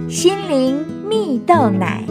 心灵蜜豆奶。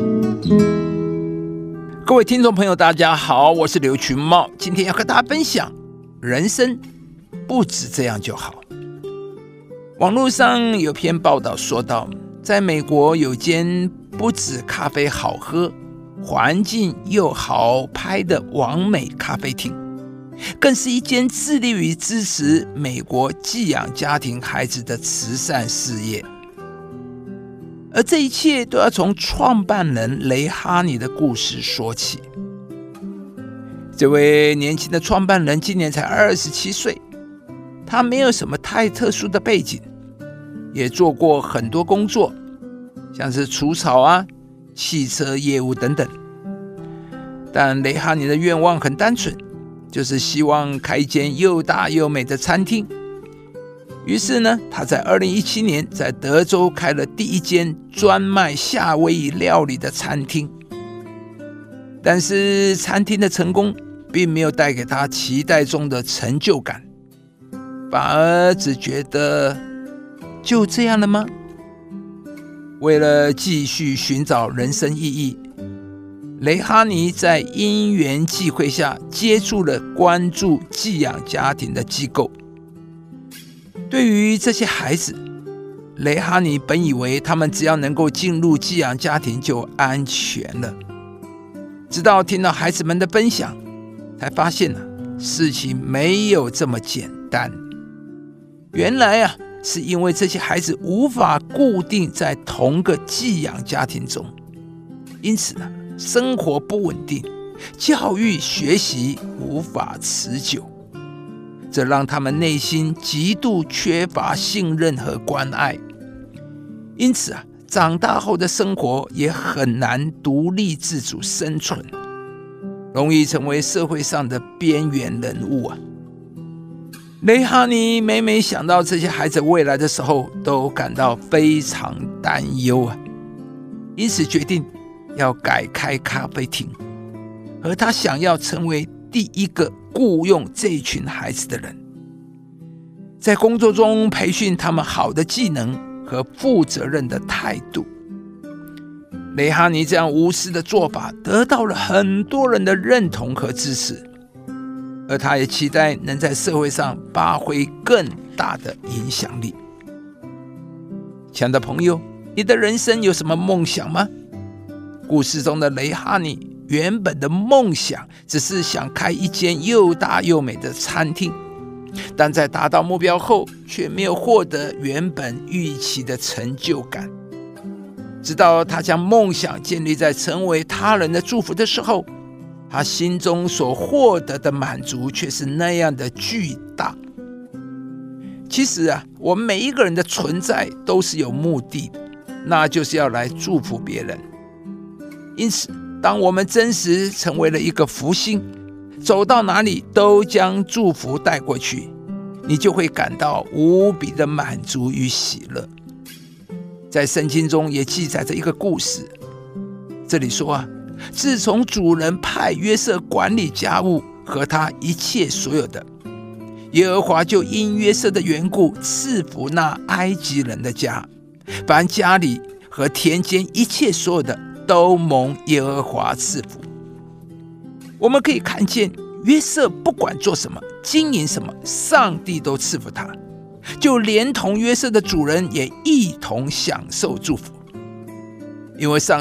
各位听众朋友大家好，我是刘群茂，今天要和大家分享人生不止这样就好。网络上有篇报道说到，在美国有间不止咖啡好喝，环境又好拍的完美咖啡厅，更是一间致力于支持美国寄养家庭孩子的慈善事业。而这一切都要从创办人雷哈尼的故事说起。这位年轻的创办人今年才27岁，他没有什么太特殊的背景，也做过很多工作，像是除草啊、汽车业务等等。但雷哈尼的愿望很单纯，就是希望开一间又大又美的餐厅。于是呢，他在2017年在德州开了第一间专卖夏威夷料理的餐厅。但是餐厅的成功并没有带给他期待中的成就感，反而只觉得就这样了吗？为了继续寻找人生意义，雷哈尼在因缘际会下接触了关注寄养家庭的机构。对于这些孩子，雷哈尼本以为他们只要能够进入寄养家庭就安全了，直到听到孩子们的分享，才发现事情没有这么简单。原来是因为这些孩子无法固定在同个寄养家庭中，因此生活不稳定，教育学习无法持久，这让他们内心极度缺乏信任和关爱，因此长大后的生活也很难独立自主生存，容易成为社会上的边缘人物。雷哈尼每每想到这些孩子未来的时候，都感到非常担忧，因此决定要改开咖啡厅，而他想要成为第一个雇用这群孩子的人，在工作中培训他们好的技能和负责任的态度。雷哈尼这样无私的做法得到了很多人的认同和支持，而他也期待能在社会上发挥更大的影响力。亲爱的朋友，你的人生有什么梦想吗？故事中的雷哈尼原本的梦想只是想开一间又大又美的餐厅，但在达到目标后却没有获得原本预期的成就感。直到他将梦想建立在成为他人的祝福的时候，他心中所获得的满足却是那样的巨大。其实我们每一个人的存在都是有目的的，那就是要来祝福别人。因此当我们真实成为了一个福星，走到哪里都将祝福带过去，你就会感到无比的满足与喜乐。在圣经中也记载着一个故事，这里说自从主人派约瑟管理家务和他一切所有的，耶和华就因约瑟的缘故赐福那埃及人的家，凡家里和田间一切所有的都蒙耶和华赐福。我们可以看见约瑟不管做什么经营什么，上帝都赐福他，就连同约瑟的主人也一同享受祝福。因为上